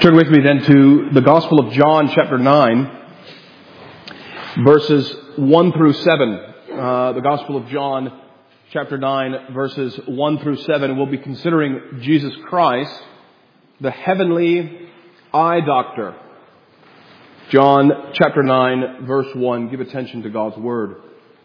Turn with me then to the Gospel of John, chapter 9, verses 1 through 7. The Gospel of John, chapter 9, verses 1 through 7. We'll be considering Jesus Christ, the heavenly eye doctor. John, chapter 9, verse 1. Give attention to God's Word.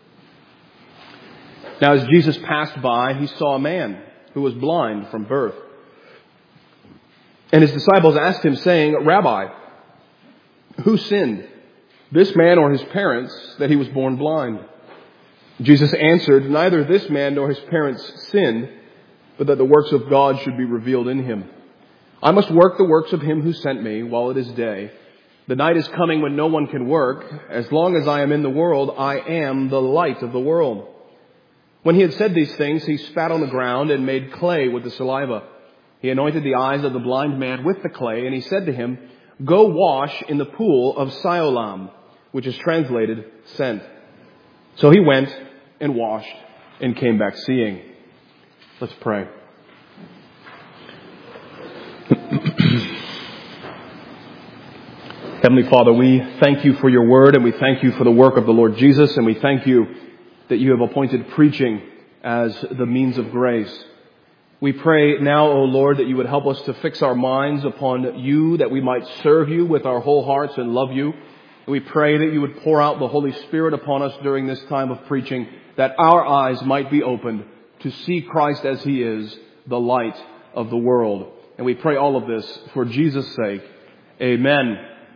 Now, as Jesus passed by, he saw a man who was blind from birth. And his disciples asked him, saying, Rabbi, who sinned, this man or his parents, that he was born blind? Jesus answered, neither this man nor his parents sinned, but that the works of God should be revealed in him. I must work the works of him who sent me while it is day. The night is coming when no one can work. As long as I am in the world, I am the light of the world. When he had said these things, he spat on the ground and made clay with the saliva. He anointed the eyes of the blind man with the clay, and he said to him, Go wash in the pool of Siloam, which is translated, sent. So he went and washed and came back seeing. Let's pray. Heavenly Father, we thank you for your word, and we thank you for the work of the Lord Jesus, and we thank you that you have appointed preaching as the means of grace. We pray now, O Lord, that you would help us to fix our minds upon you, that we might serve you with our whole hearts and love you. And we pray that you would pour out the Holy Spirit upon us during this time of preaching, that our eyes might be opened to see Christ as he is, the light of the world. And we pray all of this for Jesus' sake. Amen.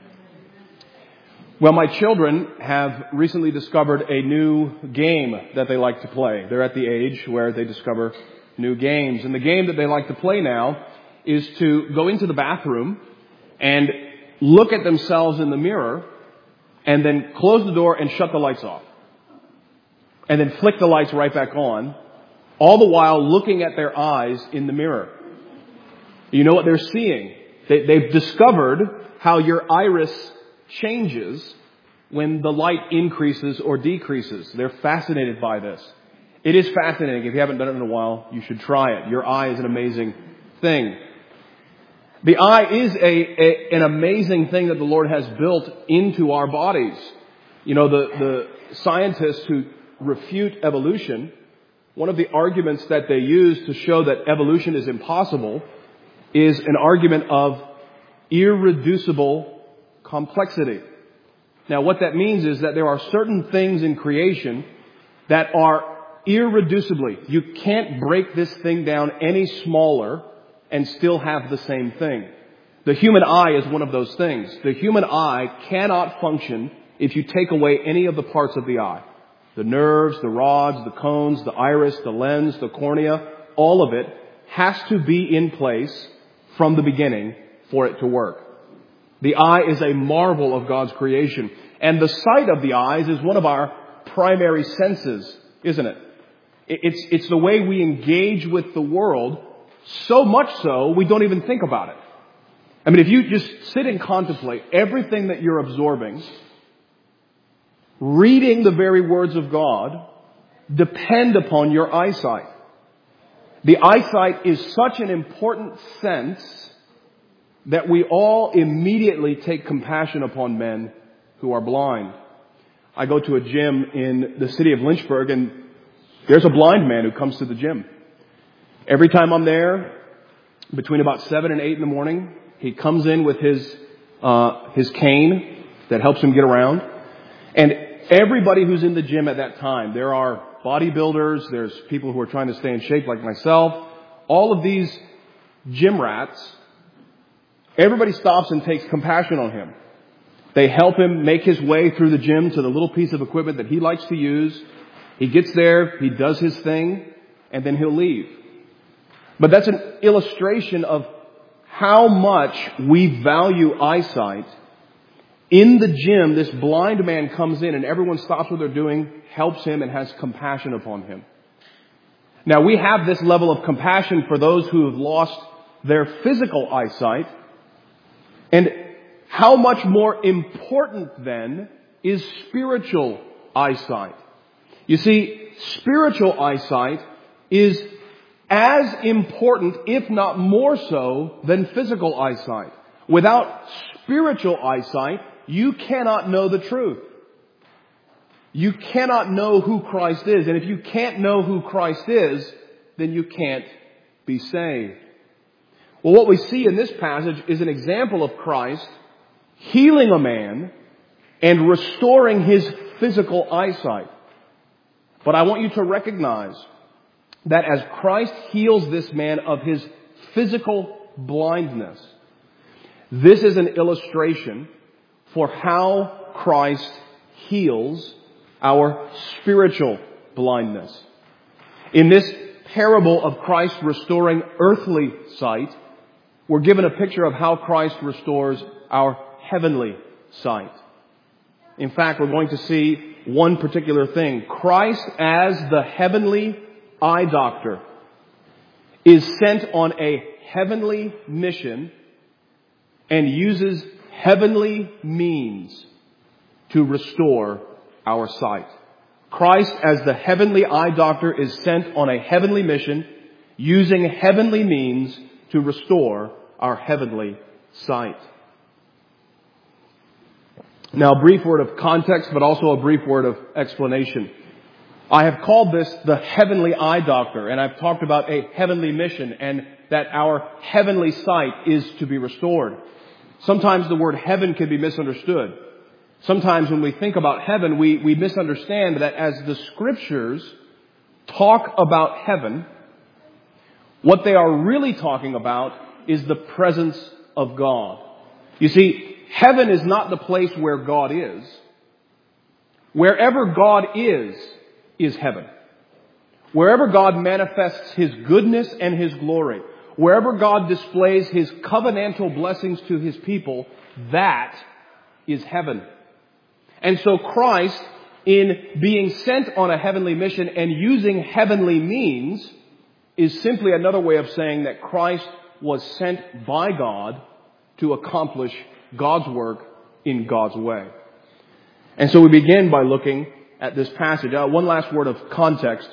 Well, my children have recently discovered a new game that they like to play. They're at the age where they discover new games. And the game that they like to play now is to go into the bathroom and look at themselves in the mirror and then close the door and shut the lights off. And then flick the lights right back on, all the while looking at their eyes in the mirror. You know what they're seeing? They've discovered how your iris changes when the light increases or decreases. They're fascinated by this. It is fascinating. If you haven't done it in a while, you should try it. Your eye is an amazing thing. The eye is an amazing thing that the Lord has built into our bodies. You know, the scientists who refute evolution, one of the arguments that they use to show that evolution is impossible is an argument of irreducible complexity. Now, what that means is that there are certain things in creation that are irreducibly. You can't break this thing down any smaller and still have the same thing. The human eye is one of those things. The human eye cannot function if you take away any of the parts of the eye. The nerves, the rods, the cones, the iris, the lens, the cornea, all of it has to be in place from the beginning for it to work. The eye is a marvel of God's creation. And the sight of the eyes is one of our primary senses, isn't it? It's the way we engage with the world, so much so we don't even think about it. I mean, if you just sit and contemplate everything that you're absorbing, reading the very words of God depend upon your eyesight. The eyesight is such an important sense that we all immediately take compassion upon men who are blind. I go to a gym in the city of Lynchburg, and there's a blind man who comes to the gym. Every time I'm there, between about 7 and 8 in the morning, he comes in with his cane that helps him get around. And everybody who's in the gym at that time, there are bodybuilders, there's people who are trying to stay in shape like myself, all of these gym rats, everybody stops and takes compassion on him. They help him make his way through the gym to the little piece of equipment that he likes to use. He gets there, he does his thing, and then he'll leave. But that's an illustration of how much we value eyesight. In the gym, this blind man comes in and everyone stops what they're doing, helps him, and has compassion upon him. Now, we have this level of compassion for those who have lost their physical eyesight. And how much more important then is spiritual eyesight? You see, spiritual eyesight is as important, if not more so, than physical eyesight. Without spiritual eyesight, you cannot know the truth. You cannot know who Christ is. And if you can't know who Christ is, then you can't be saved. Well, what we see in this passage is an example of Christ healing a man and restoring his physical eyesight. But I want you to recognize that as Christ heals this man of his physical blindness, this is an illustration for how Christ heals our spiritual blindness. In this parable of Christ restoring earthly sight, we're given a picture of how Christ restores our heavenly sight. In fact, we're going to see one particular thing. Christ, as the heavenly eye doctor, is sent on a heavenly mission and uses heavenly means to restore our sight. Christ, as the heavenly eye doctor, is sent on a heavenly mission using heavenly means to restore our heavenly sight. Now, a brief word of context, but also a brief word of explanation. I have called this the heavenly eye doctor, and I've talked about a heavenly mission and that our heavenly sight is to be restored. Sometimes the word heaven can be misunderstood. Sometimes when we think about heaven, we misunderstand that as the Scriptures talk about heaven, what they are really talking about is the presence of God. You see, heaven is not the place where God is. Wherever God is heaven. Wherever God manifests His goodness and His glory, wherever God displays His covenantal blessings to His people, that is heaven. And so Christ, in being sent on a heavenly mission and using heavenly means, is simply another way of saying that Christ was sent by God to accomplish God's work in God's way. And so we begin by looking at this passage. One last word of context.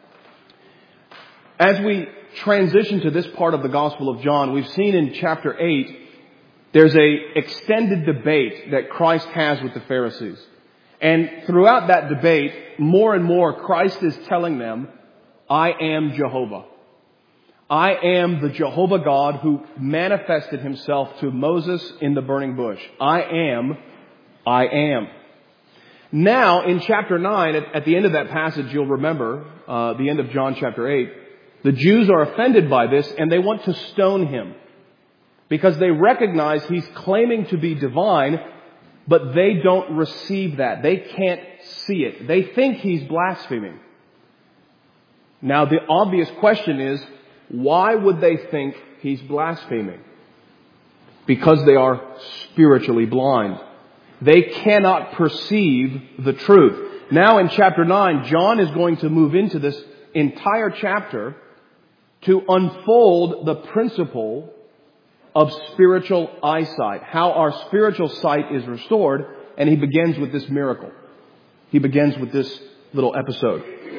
As we transition to this part of the Gospel of John, we've seen in chapter 8, there's a extended debate that Christ has with the Pharisees. And throughout that debate, more and more, Christ is telling them, I am Jehovah. I am the Jehovah God who manifested Himself to Moses in the burning bush. I am. Now, in chapter 9, at the end of that passage, you'll remember, the end of John chapter 8, the Jews are offended by this and they want to stone Him because they recognize He's claiming to be divine, but they don't receive that. They can't see it. They think He's blaspheming. Now, the obvious question is, why would they think He's blaspheming? Because they are spiritually blind. They cannot perceive the truth. Now in chapter 9, John is going to move into this entire chapter to unfold the principle of spiritual eyesight, how our spiritual sight is restored, and he begins with this miracle. He begins with this little episode.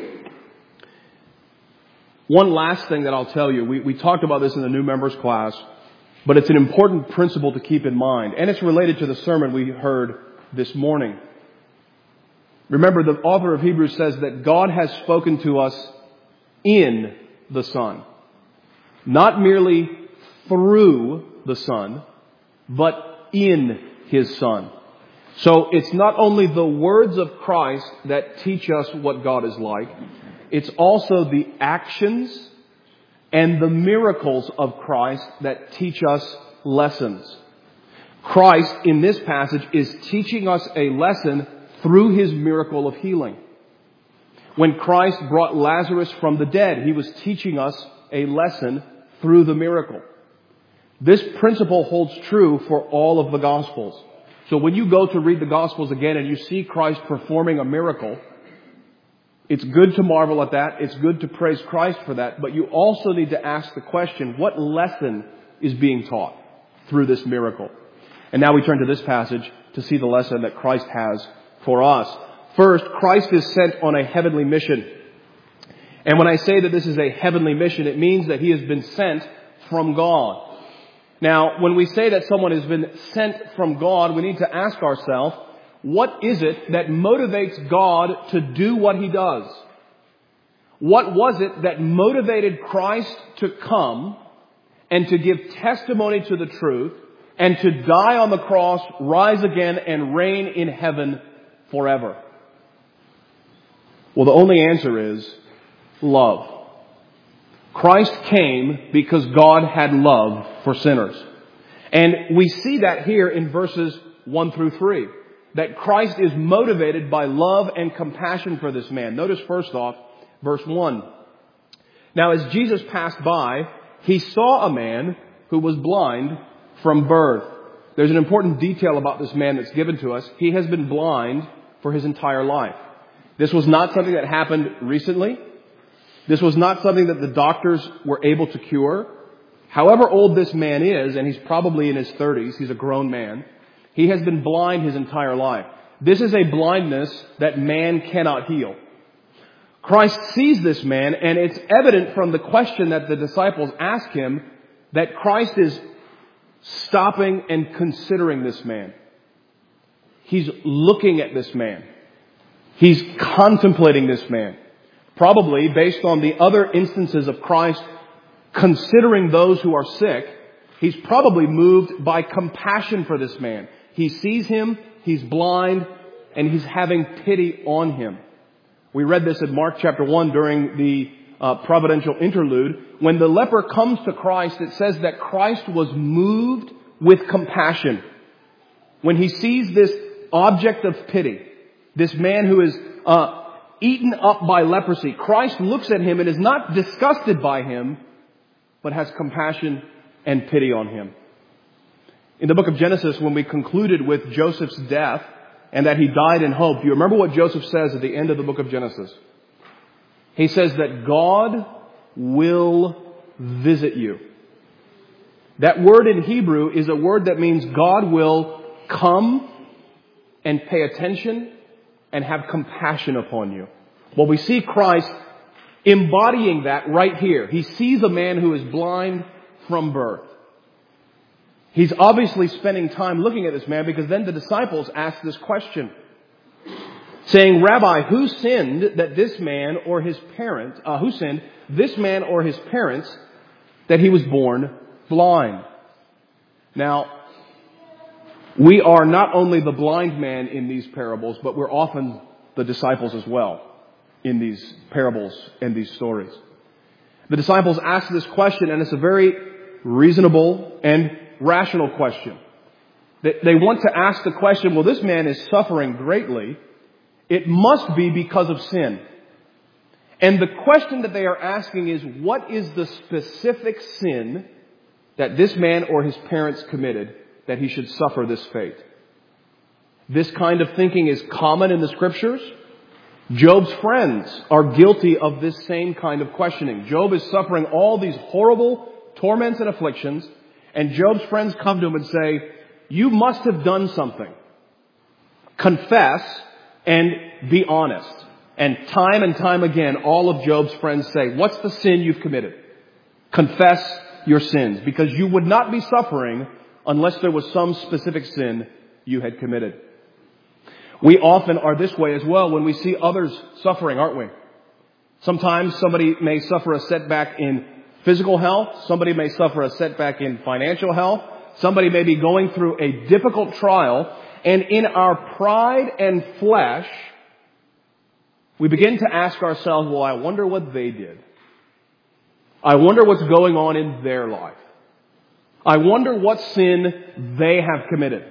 One last thing that I'll tell you, we talked about this in the new members class, but it's an important principle to keep in mind, and it's related to the sermon we heard this morning. Remember, the author of Hebrews says that God has spoken to us in the Son. Not merely through the Son, but in His Son. So it's not only the words of Christ that teach us what God is like, it's also the actions and the miracles of Christ that teach us lessons. Christ, in this passage, is teaching us a lesson through His miracle of healing. When Christ brought Lazarus from the dead, He was teaching us a lesson through the miracle. This principle holds true for all of the Gospels. So when you go to read the Gospels again and you see Christ performing a miracle, it's good to marvel at that. It's good to praise Christ for that. But you also need to ask the question, what lesson is being taught through this miracle? And now we turn to this passage to see the lesson that Christ has for us. First, Christ is sent on a heavenly mission. And when I say that this is a heavenly mission, it means that He has been sent from God. Now, when we say that someone has been sent from God, we need to ask ourselves, what is it that motivates God to do what He does? What was it that motivated Christ to come and to give testimony to the truth and to die on the cross, rise again, and reign in heaven forever? Well, the only answer is love. Christ came because God had love for sinners. And we see that here in verses 1 through 3, that Christ is motivated by love and compassion for this man. Notice first off, verse 1. Now, as Jesus passed by, He saw a man who was blind from birth. There's an important detail about this man that's given to us. He has been blind for his entire life. This was not something that happened recently. This was not something that the doctors were able to cure. However old this man is, and he's probably in his 30s, he's a grown man, he has been blind his entire life. This is a blindness that man cannot heal. Christ sees this man, and it's evident from the question that the disciples ask Him that Christ is stopping and considering this man. He's looking at this man. He's contemplating this man. Probably based on the other instances of Christ considering those who are sick, He's probably moved by compassion for this man. He sees him, he's blind, and He's having pity on him. We read this in Mark chapter 1 during the providential interlude. When the leper comes to Christ, it says that Christ was moved with compassion. When He sees this object of pity, this man who is eaten up by leprosy, Christ looks at him and is not disgusted by him, but has compassion and pity on him. In the book of Genesis, when we concluded with Joseph's death and that he died in hope, do you remember what Joseph says at the end of the book of Genesis? He says that God will visit you. That word in Hebrew is a word that means God will come and pay attention and have compassion upon you. Well, we see Christ embodying that right here. He sees a man who is blind from birth. He's obviously spending time looking at this man because then the disciples ask this question, saying, Rabbi, who sinned that this man or his parents, that he was born blind? Now, we are not only the blind man in these parables, but we're often the disciples as well in these parables and these stories. The disciples ask this question, and it's a very reasonable and rational question. They want to ask the question, well, this man is suffering greatly. It must be because of sin. And the question that they are asking is, what is the specific sin that this man or his parents committed that he should suffer this fate? This kind of thinking is common in the Scriptures. Job's friends are guilty of this same kind of questioning. Job is suffering all these horrible torments and afflictions, and Job's friends come to him and say, you must have done something. Confess and be honest. And time again, all of Job's friends say, what's the sin you've committed? Confess your sins, because you would not be suffering unless there was some specific sin you had committed. We often are this way as well when we see others suffering, aren't we? Sometimes somebody may suffer a setback in physical health. Somebody may suffer a setback in financial health. Somebody may be going through a difficult trial. And in our pride and flesh, we begin to ask ourselves, well, I wonder what they did. I wonder what's going on in their life. I wonder what sin they have committed.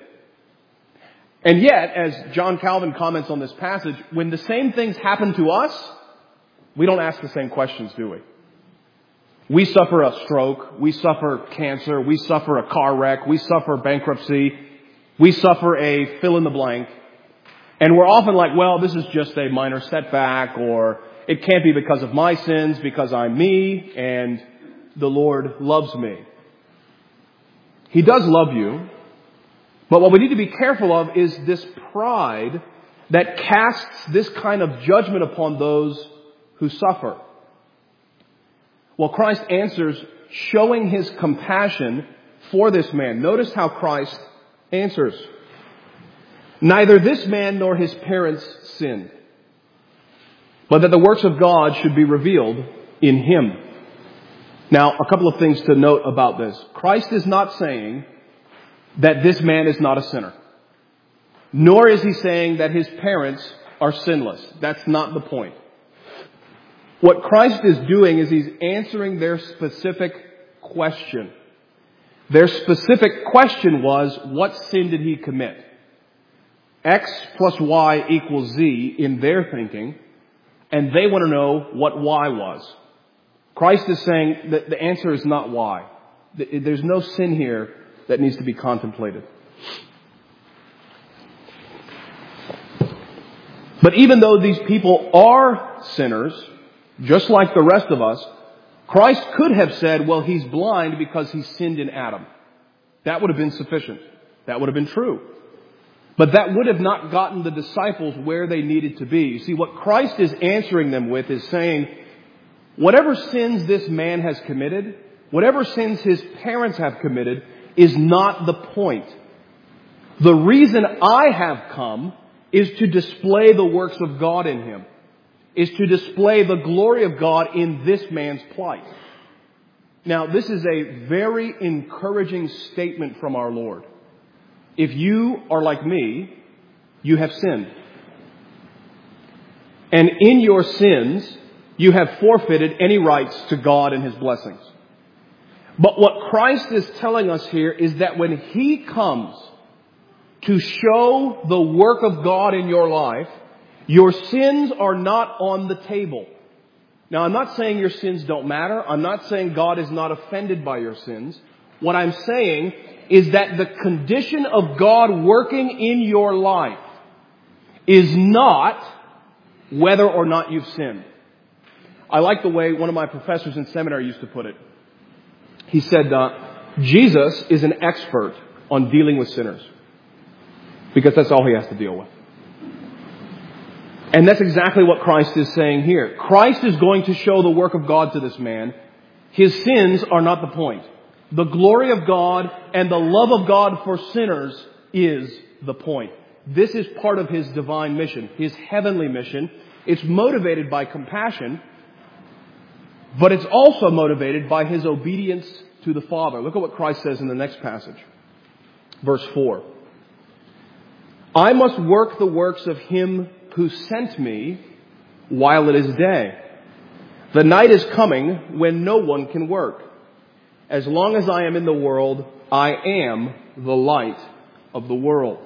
And yet, as John Calvin comments on this passage, when the same things happen to us, we don't ask the same questions, do we? We suffer a stroke. We suffer cancer. We suffer a car wreck. We suffer bankruptcy. We suffer a fill in the blank. And we're often like, well, this is just a minor setback, or it can't be because of my sins, because I'm me and the Lord loves me. He does love you. But what we need to be careful of is this pride that casts this kind of judgment upon those who suffer. Well, Christ answers, showing His compassion for this man. Notice how Christ answers. Neither this man nor his parents sinned, but that the works of God should be revealed in him. Now, a couple of things to note about this. Christ is not saying that this man is not a sinner. Nor is he saying that his parents are sinless. That's not the point. What Christ is doing is he's answering their specific question. Their specific question was, what sin did he commit? X plus Y equals Z in their thinking, and they want to know what Y was. Christ is saying that the answer is not Y. There's no sin here that needs to be contemplated. But even though these people are sinners, just like the rest of us, Christ could have said, well, he's blind because he sinned in Adam. That would have been sufficient. That would have been true. But that would have not gotten the disciples where they needed to be. You see, what Christ is answering them with is saying, whatever sins this man has committed, whatever sins his parents have committed, is not the point. The reason I have come is to display the works of God in him, is to display the glory of God in this man's plight. Now, this is a very encouraging statement from our Lord. If you are like me, you have sinned. And in your sins, you have forfeited any rights to God and his blessings. But what Christ is telling us here is that when he comes to show the work of God in your life, your sins are not on the table. Now, I'm not saying your sins don't matter. I'm not saying God is not offended by your sins. What I'm saying is that the condition of God working in your life is not whether or not you've sinned. I like the way one of my professors in seminary used to put it. He said, Jesus is an expert on dealing with sinners, because that's all he has to deal with. And that's exactly what Christ is saying here. Christ is going to show the work of God to this man. His sins are not the point. The glory of God and the love of God for sinners is the point. This is part of his divine mission, his heavenly mission. It's motivated by compassion, but it's also motivated by his obedience to the Father. Look at what Christ says in the next passage. Verse 4. I must work the works of him who sent me while it is day. The night is coming when no one can work. As long as I am in the world, I am the light of the world.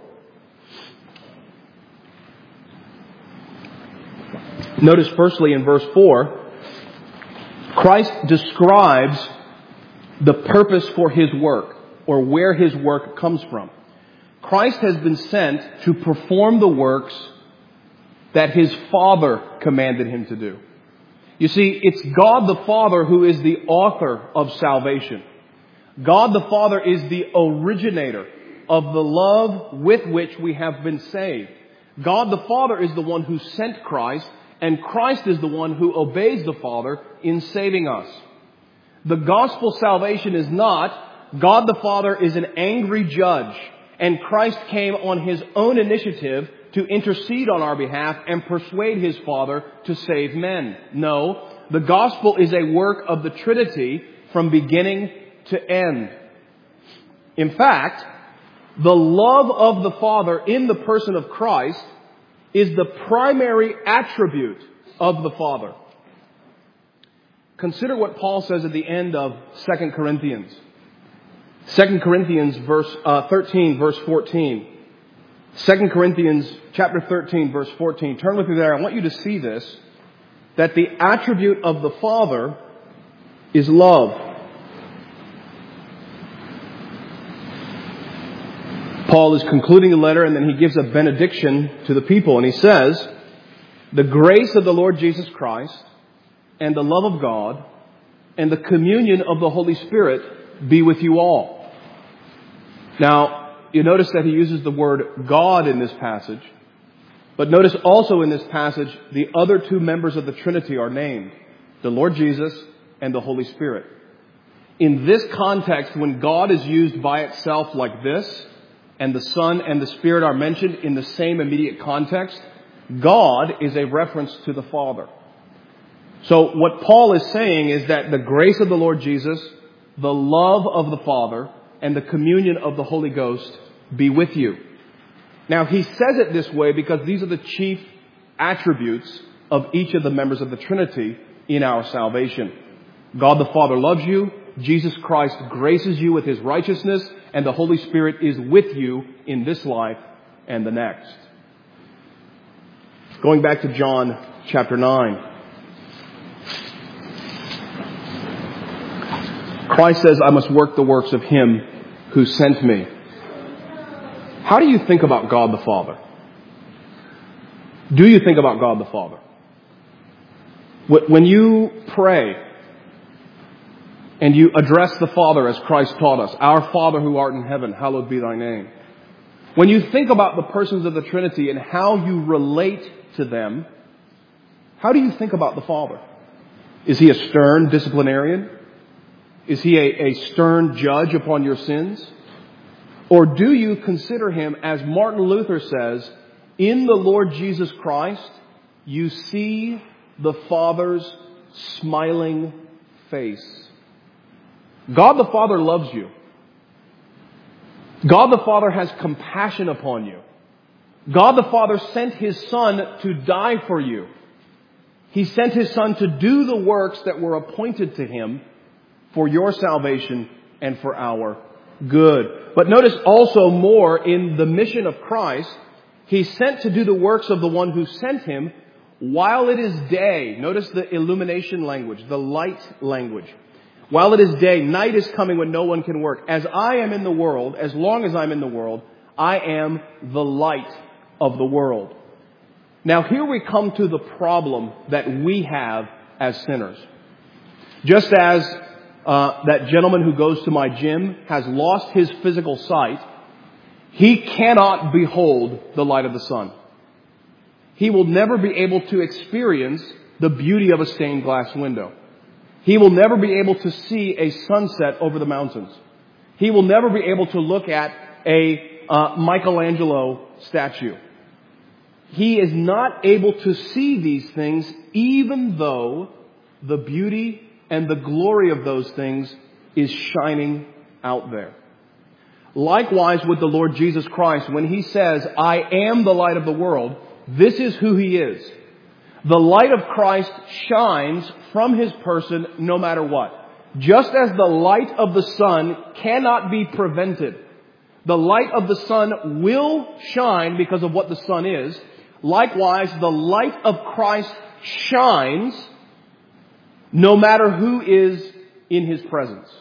Notice firstly in verse 4, Christ describes the purpose for his work, or where his work comes from. Christ has been sent to perform the works that his Father commanded him to do. You see, it's God the Father who is the author of salvation. God the Father is the originator of the love with which we have been saved. God the Father is the one who sent Christ, and Christ is the one who obeys the Father in saving us. The gospel salvation is not God the Father is an angry judge, and Christ came on his own initiative to intercede on our behalf and persuade his Father to save men. No, the gospel is a work of the Trinity from beginning to end. In fact, the love of the Father in the person of Christ is the primary attribute of the Father. Consider what Paul says at the end of 2 Corinthians. 2 Corinthians 13, verse 14. 2 Corinthians chapter 13, verse 14. Turn with me there. I want you to see this, that the attribute of the Father is love. Paul is concluding the letter, and then he gives a benediction to the people, and he says, the grace of the Lord Jesus Christ and the love of God and the communion of the Holy Spirit be with you all. Now, you notice that he uses the word God in this passage. But notice also in this passage, the other two members of the Trinity are named, the Lord Jesus and the Holy Spirit. In this context, when God is used by itself like this, and the Son and the Spirit are mentioned in the same immediate context, God is a reference to the Father. So what Paul is saying is that the grace of the Lord Jesus, the love of the Father, and the communion of the Holy Ghost be with you. Now, he says it this way because these are the chief attributes of each of the members of the Trinity in our salvation. God the Father loves you. Jesus Christ graces you with His righteousness, and the Holy Spirit is with you in this life and the next. Going back to John chapter 9. Christ says, I must work the works of Him who sent me. How do you think about God the Father? Do you think about God the Father? When you pray and you address the Father as Christ taught us, our Father who art in heaven, hallowed be thy name. When you think about the persons of the Trinity and how you relate to them, how do you think about the Father? Is He a stern disciplinarian? Is He a stern judge upon your sins? Or do you consider Him, as Martin Luther says, in the Lord Jesus Christ, you see the Father's smiling face? God the Father loves you. God the Father has compassion upon you. God the Father sent His Son to die for you. He sent His Son to do the works that were appointed to Him for your salvation and for our good. But notice also more in the mission of Christ, He's sent to do the works of the one who sent Him while it is day. Notice the illumination language, the light language. While it is day, night is coming when no one can work. As I am in the world, as long as I'm in the world, I am the light of the world. Now here we come to the problem that we have as sinners. Just as that gentleman who goes to my gym has lost his physical sight, he cannot behold the light of the sun. He will never be able to experience the beauty of a stained glass window. He will never be able to see a sunset over the mountains. He will never be able to look at a Michelangelo statue. He is not able to see these things, even though the beauty and the glory of those things is shining out there. Likewise with the Lord Jesus Christ, when He says, I am the light of the world, this is who He is. The light of Christ shines from His person no matter what. Just as the light of the sun cannot be prevented. The light of the sun will shine because of what the sun is. Likewise, the light of Christ shines no matter who is in His presence.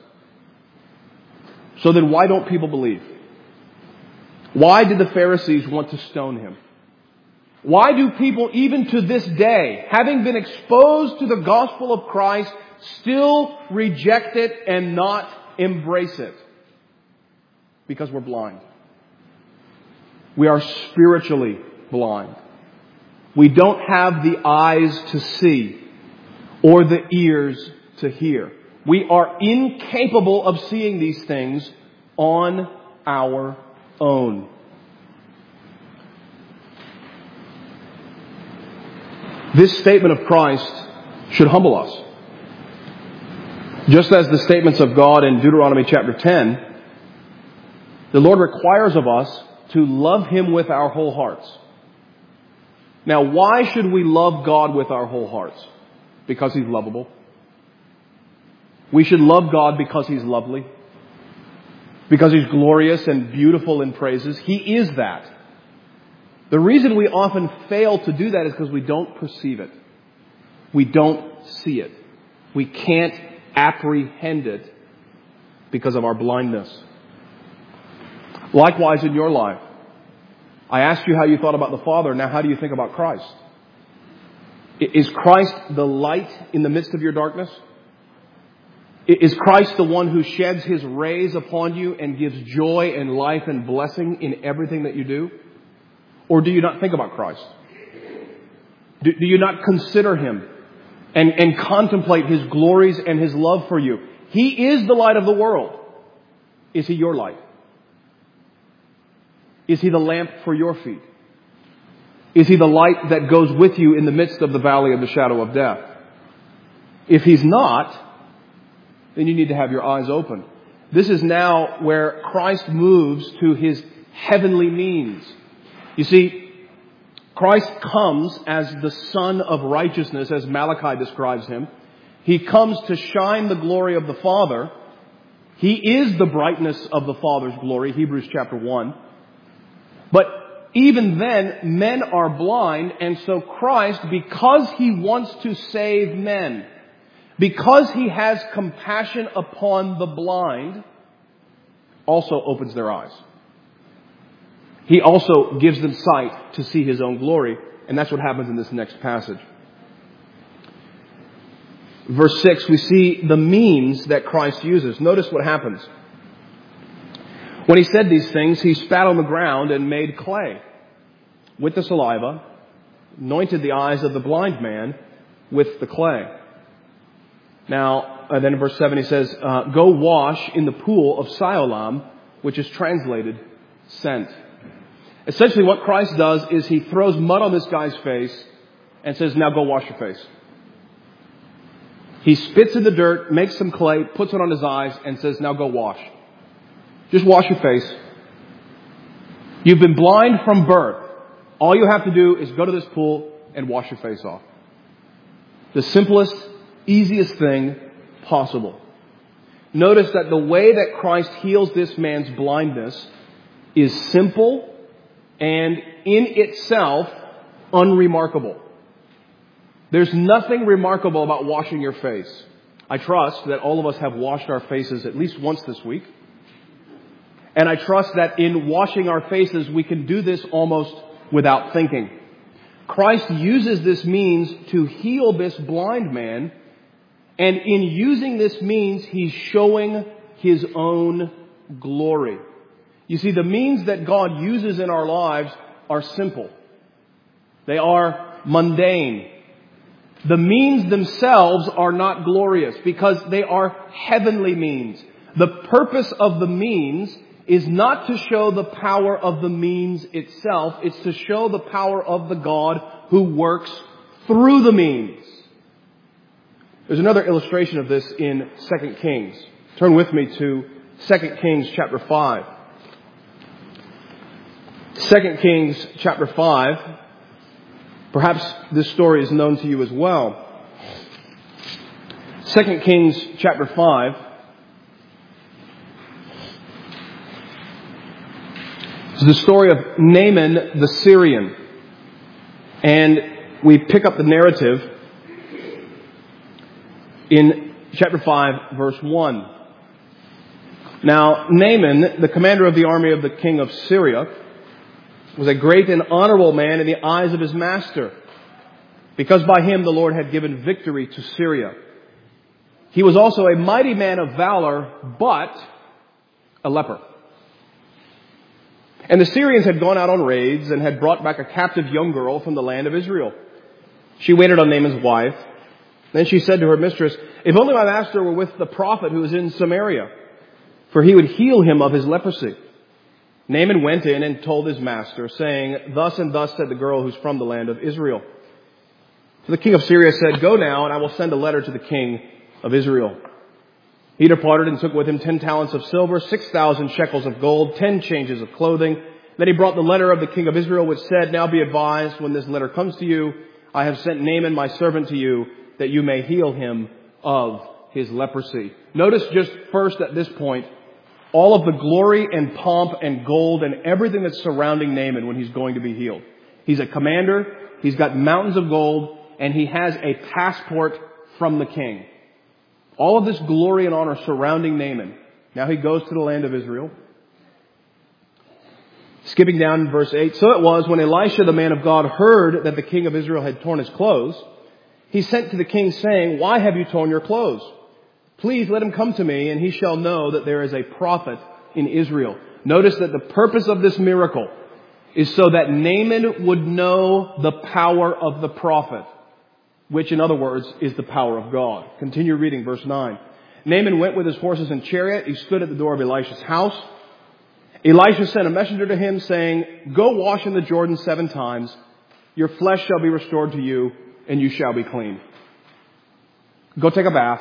So then why don't people believe? Why did the Pharisees want to stone Him? Why do people, even to this day, having been exposed to the gospel of Christ, still reject it and not embrace it? Because we're blind. We are spiritually blind. We don't have the eyes to see or the ears to hear. We are incapable of seeing these things on our own. This statement of Christ should humble us. Just as the statements of God in Deuteronomy chapter 10, the Lord requires of us to love Him with our whole hearts. Now, why should we love God with our whole hearts? Because He's lovable. We should love God because He's lovely. Because He's glorious and beautiful in praises. He is that. The reason we often fail to do that is because we don't perceive it. We don't see it. We can't apprehend it because of our blindness. Likewise in your life. I asked you how you thought about the Father. Now how do you think about Christ? Is Christ the light in the midst of your darkness? Is Christ the one who sheds His rays upon you and gives joy and life and blessing in everything that you do? Or do you not think about Christ? Do you not consider Him and contemplate His glories and His love for you? He is the light of the world. Is He your light? Is He the lamp for your feet? Is He the light that goes with you in the midst of the valley of the shadow of death? If He's not, then you need to have your eyes open. This is now where Christ moves to His heavenly means. You see, Christ comes as the Son of righteousness, as Malachi describes Him. He comes to shine the glory of the Father. He is the brightness of the Father's glory, Hebrews chapter 1. But even then, men are blind, and so Christ, because He wants to save men, because He has compassion upon the blind, also opens their eyes. He also gives them sight to see His own glory, and that's what happens in this next passage. Verse 6, we see the means that Christ uses. Notice what happens. When He said these things, He spat on the ground and made clay with the saliva, anointed the eyes of the blind man with the clay. Now, then in verse 7 He says, go wash in the pool of Siloam, which is translated sent. Essentially what Christ does is He throws mud on this guy's face and says, now go wash your face. He spits in the dirt, makes some clay, puts it on his eyes, and says, now go wash. Just wash your face. You've been blind from birth. All you have to do is go to this pool and wash your face off. The simplest, easiest thing possible. Notice that the way that Christ heals this man's blindness is simple and in itself unremarkable. There's nothing remarkable about washing your face. I trust that all of us have washed our faces at least once this week. And I trust that in washing our faces, we can do this almost without thinking. Christ uses this means to heal this blind man. And in using this means, He's showing His own glory. You see, the means that God uses in our lives are simple. They are mundane. The means themselves are not glorious because they are heavenly means. The purpose of the means is not to show the power of the means itself. It's to show the power of the God who works through the means. There's another illustration of this in 2 Kings. Turn with me to 2 Kings chapter 5. 2 Kings chapter 5. Perhaps this story is known to you as well. 2 Kings chapter 5. It's the story of Naaman the Syrian. And we pick up the narrative in chapter 5, verse 1. Now, Naaman, the commander of the army of the king of Syria, was a great and honorable man in the eyes of his master, because by him the Lord had given victory to Syria. He was also a mighty man of valor, but a leper. And the Syrians had gone out on raids and had brought back a captive young girl from the land of Israel. She waited on Naaman's wife. Then she said to her mistress, if only my master were with the prophet who is in Samaria, for he would heal him of his leprosy. Naaman went in and told his master, saying, thus and thus said the girl who's from the land of Israel. So the king of Syria said, go now, and I will send a letter to the king of Israel. He departed and took with him 10 talents of silver, 6,000 shekels of gold, 10 changes of clothing. Then he brought the letter of the king of Israel, which said, now be advised, when this letter comes to you, I have sent Naaman my servant to you, that you may heal him of his leprosy. Notice just first at this point, all of the glory and pomp and gold and everything that's surrounding Naaman when he's going to be healed. He's a commander, he's got mountains of gold, and he has a passport from the king. All of this glory and honor surrounding Naaman. Now he goes to the land of Israel. Skipping down in verse 8. So it was when Elisha, the man of God, heard that the king of Israel had torn his clothes, he sent to the king saying, why have you torn your clothes? Please let him come to me, and he shall know that there is a prophet in Israel. Notice that the purpose of this miracle is so that Naaman would know the power of the prophet, which in other words is the power of God. Continue reading verse 9. Naaman went with his horses and chariot. He stood at the door of Elisha's house. Elisha sent a messenger to him saying, "Go wash in the Jordan 7 times. Your flesh shall be restored to you, and you shall be clean." Go take a bath.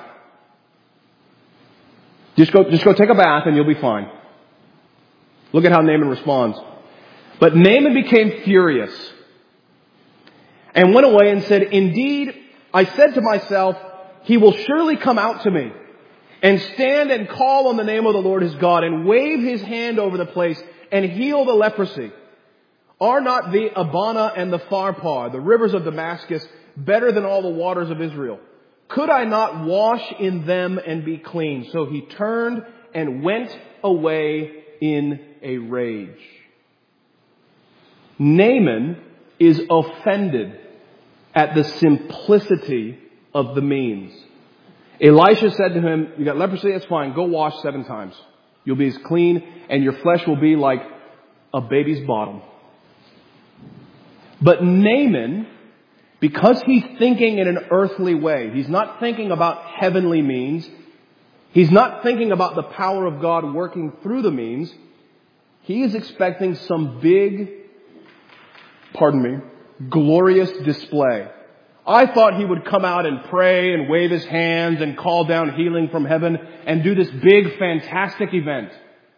Just go take a bath and you'll be fine. Look at how Naaman responds. But Naaman became furious and went away and said, "Indeed, I said to myself, he will surely come out to me and stand and call on the name of the Lord his God and wave his hand over the place and heal the leprosy. Are not the Abana and the Pharpar, the rivers of Damascus, better than all the waters of Israel? Could I not wash in them and be clean?" So he turned and went away in a rage. Naaman is offended at the simplicity of the means. Elisha said to him, "You got leprosy? That's fine. Go wash 7 times. You'll be as clean and your flesh will be like a baby's bottom." But Naaman, because he's thinking in an earthly way, he's not thinking about heavenly means. He's not thinking about the power of God working through the means. He is expecting some big, glorious display. I thought he would come out and pray and wave his hands and call down healing from heaven and do this big, fantastic event.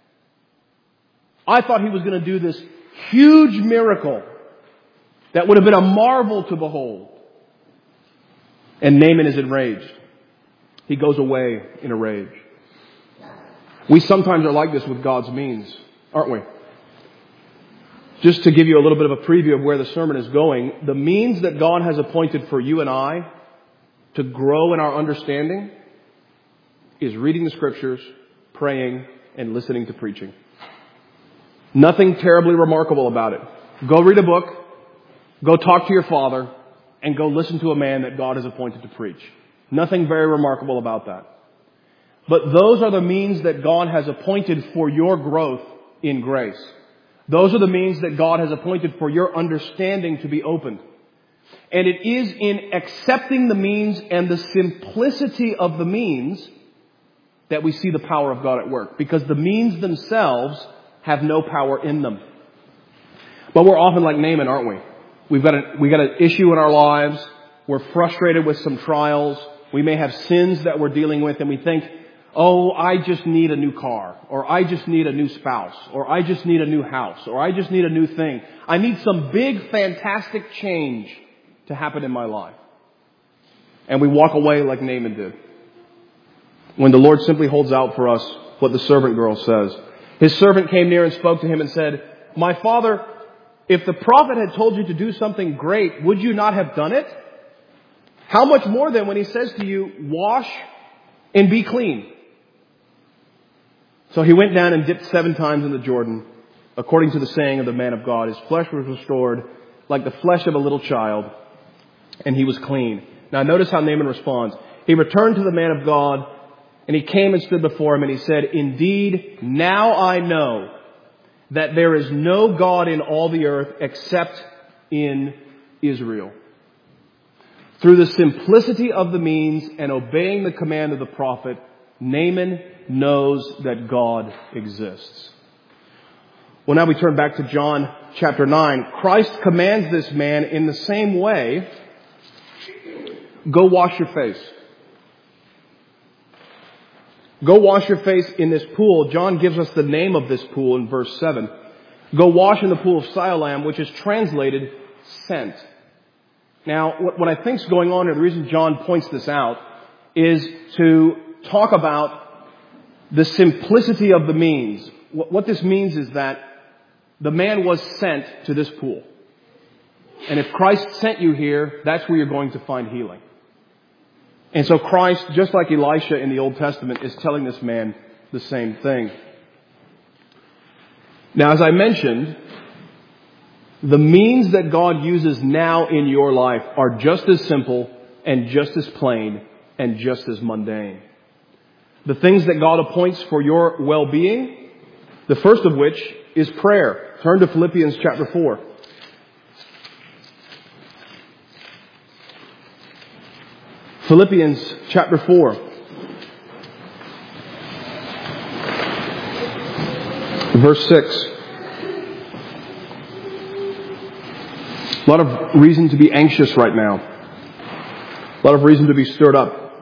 I thought he was going to do this huge miracle that would have been a marvel to behold. And Naaman is enraged. He goes away in a rage. We sometimes are like this with God's means, aren't we? Just to give you a little bit of a preview of where the sermon is going, the means that God has appointed for you and I to grow in our understanding is reading the scriptures, praying, and listening to preaching. Nothing terribly remarkable about it. Go read a book, go talk to your father, and go listen to a man that God has appointed to preach. Nothing very remarkable about that. But those are the means that God has appointed for your growth in grace. Those are the means that God has appointed for your understanding to be opened. And it is in accepting the means and the simplicity of the means that we see the power of God at work. Because the means themselves have no power in them. But we're often like Naaman, aren't we? We've got an issue in our lives. We're frustrated with some trials. We may have sins that we're dealing with and we think, "Oh, I just need a new car," or "I just need a new spouse," or "I just need a new house," or "I just need a new thing. I need some big, fantastic change to happen in my life." And we walk away like Naaman did. When the Lord simply holds out for us what the servant girl says. His servant came near and spoke to him and said, "My father, if the prophet had told you to do something great, would you not have done it? How much more then when he says to you, 'Wash and be clean'?" So he went down and dipped 7 times in the Jordan, according to the saying of the man of God. His flesh was restored like the flesh of a little child, and he was clean. Now notice how Naaman responds. He returned to the man of God, and he came and stood before him, and he said, "Indeed, now I know that there is no God in all the earth except in Israel." Through the simplicity of the means and obeying the command of the prophet, Naaman knows that God exists. Well, now we turn back to John chapter 9. Christ commands this man in the same way, "Go wash your face." Go wash your face in this pool. John gives us the name of this pool in verse 7. Go wash in the pool of Siloam, which is translated sent. Now, what I think is going on here, the reason John points this out, is to talk about the simplicity of the means. What this means is that the man was sent to this pool. And if Christ sent you here, that's where you're going to find healing. And so Christ, just like Elisha in the Old Testament, is telling this man the same thing. Now, as I mentioned, the means that God uses now in your life are just as simple and just as plain and just as mundane. The things that God appoints for your well-being, the first of which is prayer. Turn to Philippians chapter 4. Philippians chapter 4. Verse 6. A lot of reason to be anxious right now. A lot of reason to be stirred up.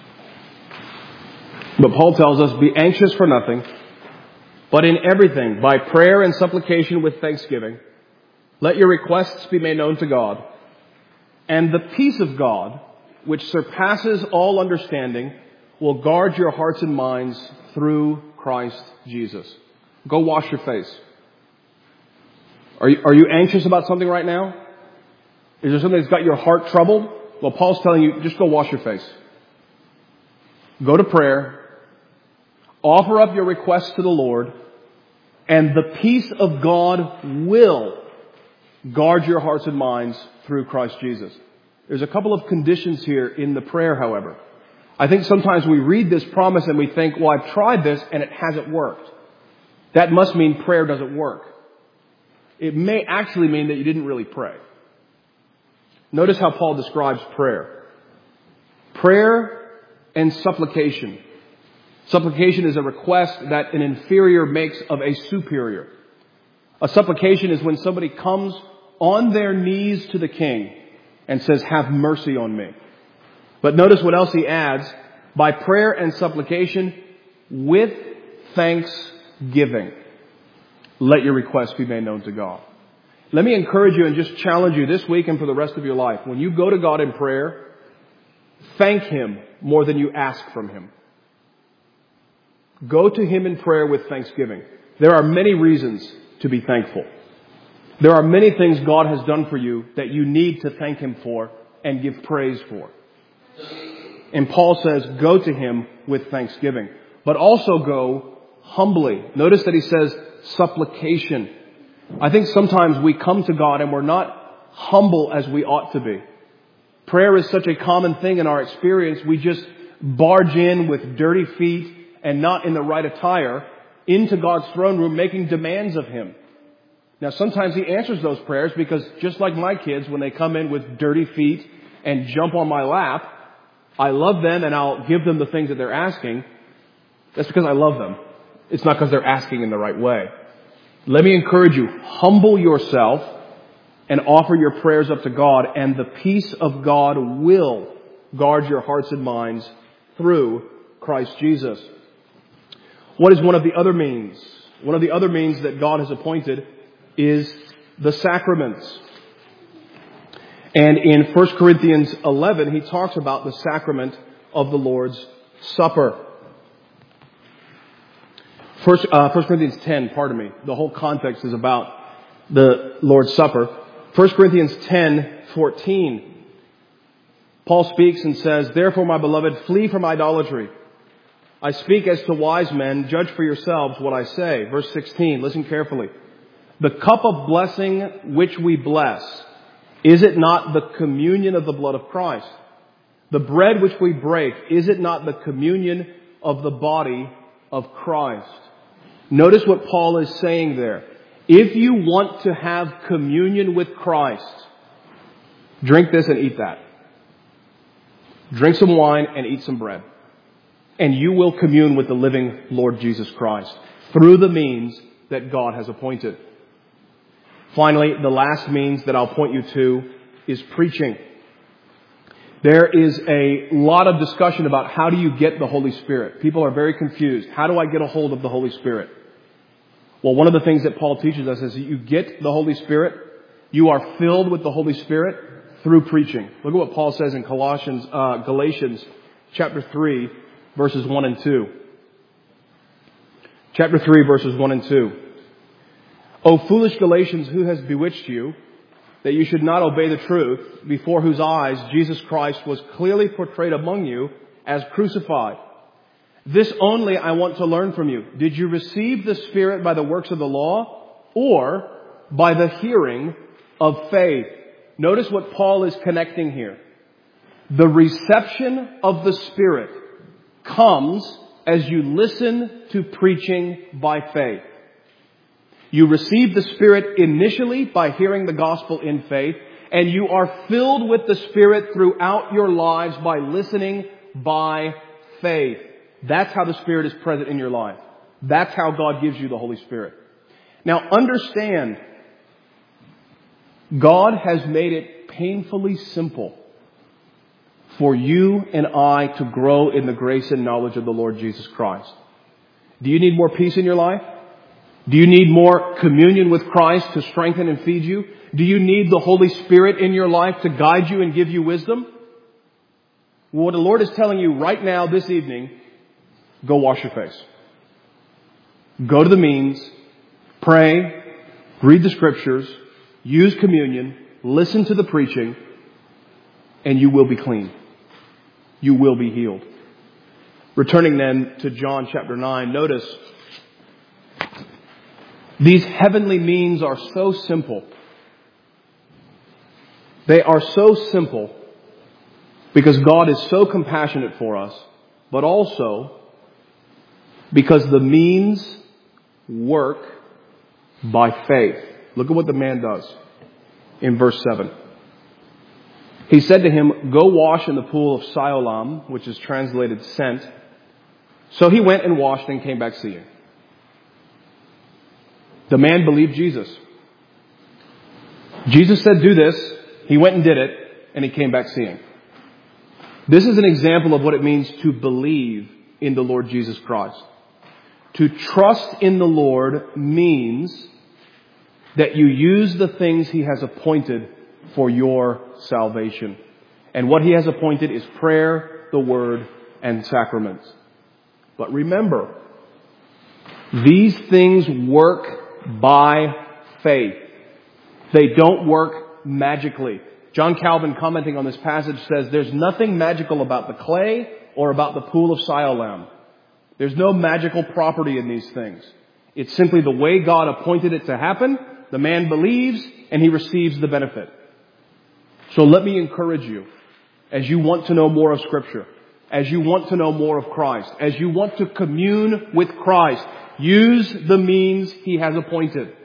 But Paul tells us, be anxious for nothing, but in everything, by prayer and supplication with thanksgiving, let your requests be made known to God. And the peace of God, which surpasses all understanding, will guard your hearts and minds through Christ Jesus. Go wash your face. Are you anxious about something right now? Is there something that's got your heart troubled? Well, Paul's telling you, just go wash your face. Go to prayer. Offer up your requests to the Lord. And the peace of God will guard your hearts and minds through Christ Jesus. There's a couple of conditions here in the prayer, however. I think sometimes we read this promise and we think, well, I've tried this and it hasn't worked. That must mean prayer doesn't work. It may actually mean that you didn't really pray. Notice how Paul describes prayer. Prayer and supplication. Supplication is a request that an inferior makes of a superior. A supplication is when somebody comes on their knees to the king and says, have mercy on me. But notice what else he adds. By prayer and supplication with thanksgiving, let your requests be made known to God. Let me encourage you and just challenge you this week and for the rest of your life. When you go to God in prayer, thank Him more than you ask from Him. Go to Him in prayer with thanksgiving. There are many reasons to be thankful. There are many things God has done for you that you need to thank Him for and give praise for. And Paul says, go to Him with thanksgiving. But also go humbly. Notice that he says supplication. I think sometimes we come to God and we're not humble as we ought to be. Prayer is such a common thing in our experience. We just barge in with dirty feet and not in the right attire into God's throne room making demands of Him. Now sometimes He answers those prayers because just like my kids, when they come in with dirty feet and jump on my lap, I love them and I'll give them the things that they're asking. That's because I love them. It's not because they're asking in the right way. Let me encourage you, humble yourself and offer your prayers up to God, and the peace of God will guard your hearts and minds through Christ Jesus. What is one of the other means? One of the other means that God has appointed is the sacraments. And in 1 Corinthians 11, he talks about the sacrament of the Lord's Supper. 1 Corinthians 10, the whole context is about the Lord's Supper. 1 Corinthians 10:14. Paul speaks and says, therefore, my beloved, flee from idolatry. I speak as to wise men. Judge for yourselves what I say. Verse 16, listen carefully. The cup of blessing which we bless, is it not the communion of the blood of Christ? The bread which we break, is it not the communion of the body of Christ? Notice what Paul is saying there. If you want to have communion with Christ, drink this and eat that. Drink some wine and eat some bread. And you will commune with the living Lord Jesus Christ through the means that God has appointed. Finally, the last means that I'll point you to is preaching. There is a lot of discussion about how do you get the Holy Spirit. People are very confused. How do I get a hold of the Holy Spirit? Well, one of the things that Paul teaches us is that you get the Holy Spirit, you are filled with the Holy Spirit through preaching. Look at what Paul says in Galatians chapter 3, verses 1 and 2. Chapter 3, verses 1 and 2. O foolish Galatians, who has bewitched you, that you should not obey the truth, before whose eyes Jesus Christ was clearly portrayed among you as crucified? This only I want to learn from you. Did you receive the Spirit by the works of the law, or by the hearing of faith? Notice what Paul is connecting here. The reception of the Spirit comes as you listen to preaching by faith. You receive the Spirit initially by hearing the gospel in faith, and you are filled with the Spirit throughout your lives by listening by faith. That's how the Spirit is present in your life. That's how God gives you the Holy Spirit. Now understand, God has made it painfully simple for you and I to grow in the grace and knowledge of the Lord Jesus Christ. Do you need more peace in your life? Do you need more communion with Christ to strengthen and feed you? Do you need the Holy Spirit in your life to guide you and give you wisdom? Well, what the Lord is telling you right now this evening, go wash your face. Go to the means, pray, read the scriptures, use communion, listen to the preaching, and you will be clean. You will be healed. Returning then to John chapter 9, notice these heavenly means are so simple. They are so simple because God is so compassionate for us, but also because the means work by faith. Look at what the man does in verse 7. He said to him, "Go wash in the pool of Siloam," which is translated sent. So he went and washed and came back seeing. The man believed Jesus. Jesus said, "Do this." He went and did it, and he came back seeing. This is an example of what it means to believe in the Lord Jesus Christ. To trust in the Lord means that you use the things He has appointed for your salvation. And what He has appointed is prayer, the Word, and sacraments. But remember, these things work by faith. They don't work magically. John Calvin, commenting on this passage, says there's nothing magical about the clay or about the pool of Siloam. There's no magical property in these things. It's simply the way God appointed it to happen. The man believes and he receives the benefit. So let me encourage you, as you want to know more of Scripture, as you want to know more of Christ, as you want to commune with Christ, use the means He has appointed.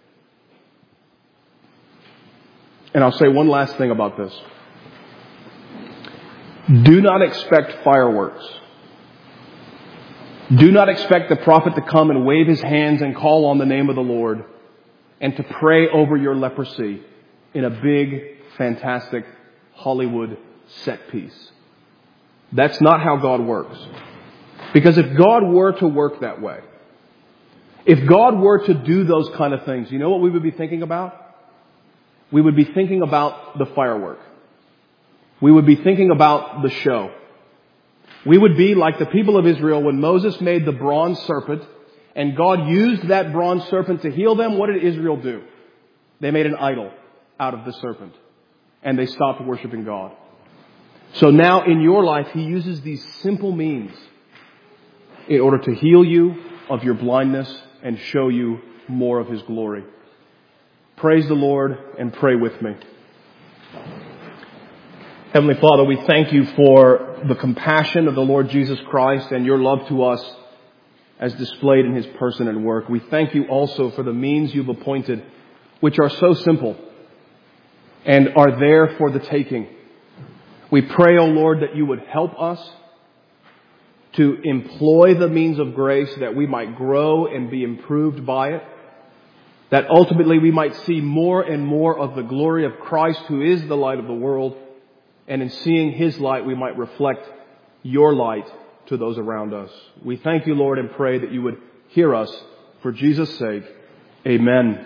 And I'll say one last thing about this. Do not expect fireworks. Do not expect the prophet to come and wave his hands and call on the name of the Lord and to pray over your leprosy in a big, fantastic Hollywood set piece. That's not how God works. Because if God were to work that way, if God were to do those kind of things, you know what we would be thinking about? We would be thinking about the firework. We would be thinking about the show. We would be like the people of Israel when Moses made the bronze serpent and God used that bronze serpent to heal them. What did Israel do? They made an idol out of the serpent and they stopped worshiping God. So now in your life, He uses these simple means in order to heal you of your blindness and show you more of His glory. Praise the Lord and pray with me. Heavenly Father, we thank You for the compassion of the Lord Jesus Christ and Your love to us as displayed in His person and work. We thank You also for the means You've appointed, which are so simple and are there for the taking. We pray, O Lord, that You would help us to employ the means of grace that we might grow and be improved by it. That ultimately we might see more and more of the glory of Christ, who is the light of the world. And in seeing His light, we might reflect Your light to those around us. We thank You, Lord, and pray that You would hear us for Jesus' sake. Amen.